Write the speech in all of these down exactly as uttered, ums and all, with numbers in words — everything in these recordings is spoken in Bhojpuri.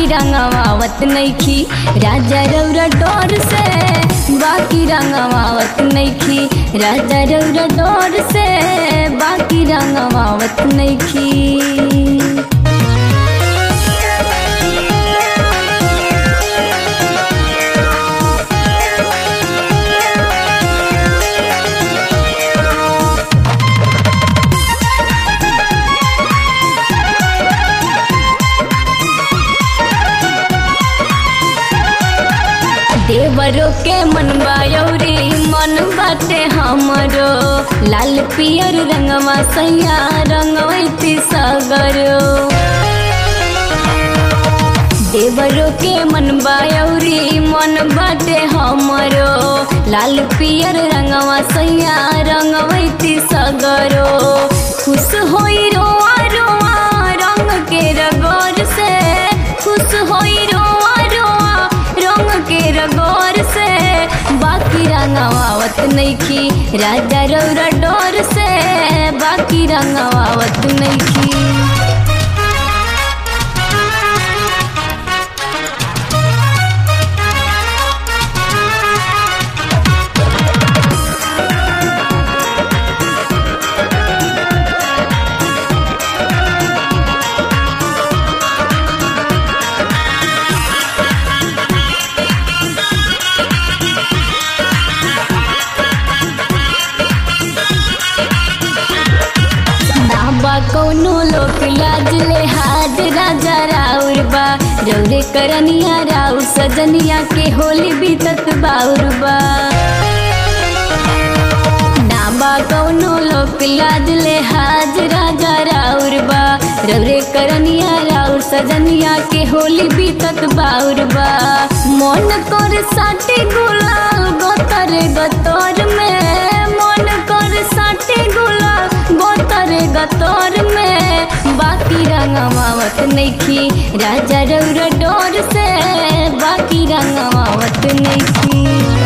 रंगवावत नइखी राजा रौरा डोर से, बाकी रंगवावत नइखी राजा रौरा डोर से, बाकी रंगवावत नइखी। देवरों के मन बायौरी मन बाटे हमरो, लाल पियर रंगवा सैया रंगवैती सगरो। देवरों के मन बायौरी मन बाटे हमरो, लाल पियर रंगवा सैया रंगवैती सगरो। खुश होई रोआ रोआ रंग के रगोर से, खुश होई रोआ रोआ रंग के रगोर से, बाकी रंगवावत नइखी राजा रौरा डोर से, बाकी रंगवावत नइखी। कौनो लोक लाज ले हाथ राजा राउर बा, रौरे करनिया राउर सजनिया के होली बीतत बाउर बा। नाबा कौनो लोक लाज ले हाज राजा राउर बा, रौरे करनिया राउर सजनिया के होली बीतत बाउर बा। मन कर साटे गुलाल गोतर गतोर में, मन कर साटे गुलाल गोतर गतोर में, बाकी रंगवावत नइखी राजा रौरा डोर से, बाकी रंगवावत नइखी।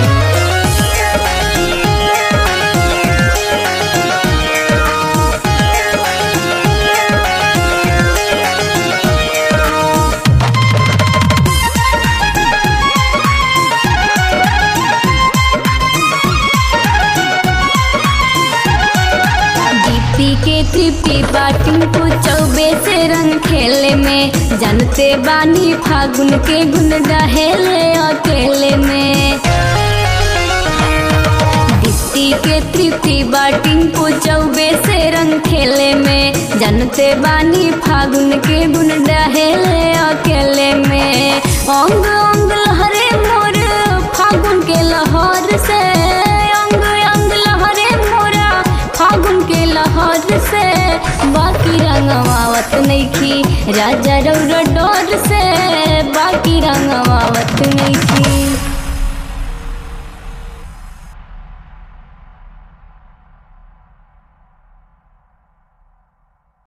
के तृप्ति बाटिन को चौबे से रंग खेले में, जानते बानी फागुन के गुन डहेले अकेले में। दीप्ति के तृप्ति बाटिन को चौबे से रंग खेले में, जानते बानी फागुन के गुन डहेले अकेले में। अंग अंग लहरे मोर फागुन के लहर से, अंग अंग लहरे मोरा फागुन के लहर से, बाकी रंगवावत नइखी राजा रौरा डोर से, बाकी रंगवावत नइखी।